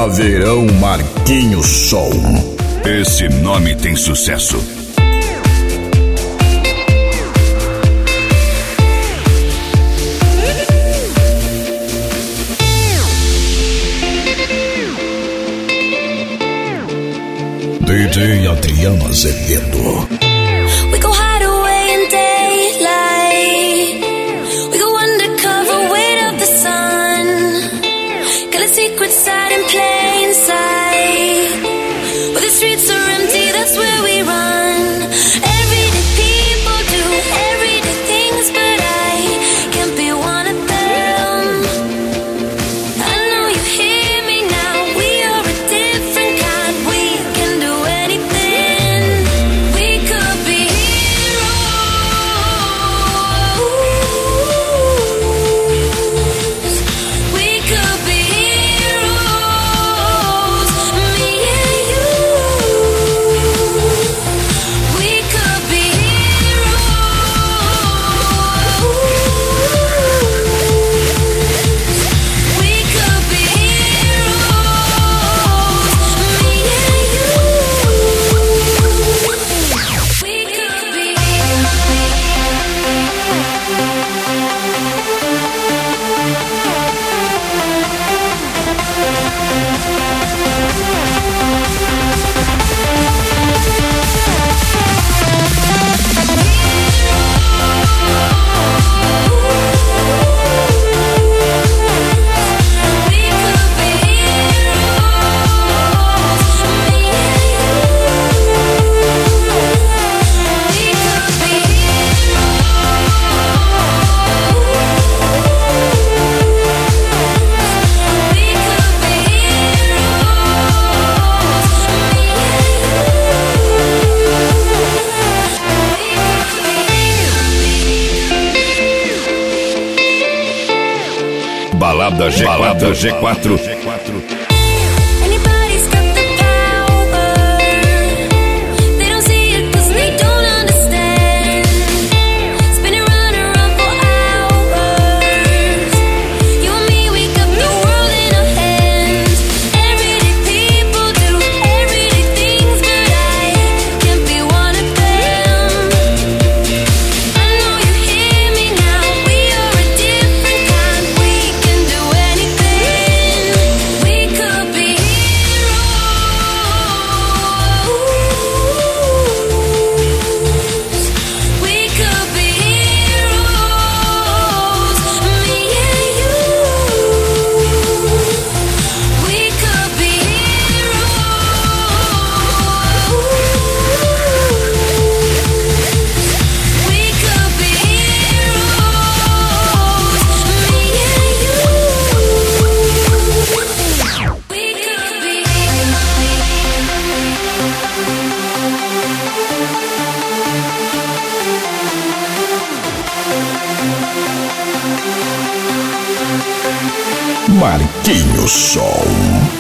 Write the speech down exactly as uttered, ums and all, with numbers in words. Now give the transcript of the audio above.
Caveirão Marquinhos Som. Esse nome tem sucesso. D J Adriano Azevedo. We go hide away in daylight. We go undercover, wait up the sun. Got a secret side in plain sight. Where the streets are empty, that's where we run. Everyday people do everyday things, but I can't be one of them. I know you hear me now. We are a different kind. We can do anything. We could be heroes. We could be heroes. Me and you. We could be heroes. We could be heroes. Me and you. We could be Balada G quatro. Balada G quatro. Anybody's got the power. They don't see it 'cause they don't understand. Spinning round and round for hours. You and me, we got the world in our hands. Everyday people do everyday things, but I can't be one of them. I know you hear me now. We are a different kind. We can do anything. We could be heroes. We could be heroes. Me and you. We could be heroes. We could be heroes. Me and you. We could be Marquinhos Som.